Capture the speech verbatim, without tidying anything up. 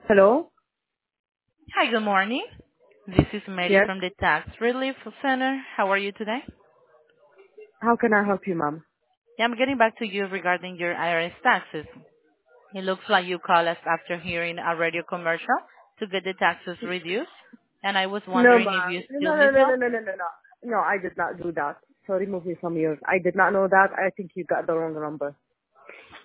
Hello? Hi, good morning. This is Mary Yes. from the Tax Relief Center. How are you today? How can I help you, ma'am? Yeah, I'm getting back to you regarding your I R S taxes. It looks like you called us after hearing a radio commercial to get the taxes reduced, and I was No, wondering if ma'am. you No, still no, need no, no, help. no, no, no, no. No, I did not do that. So remove me from yours. I did not know that. I think you got the wrong number.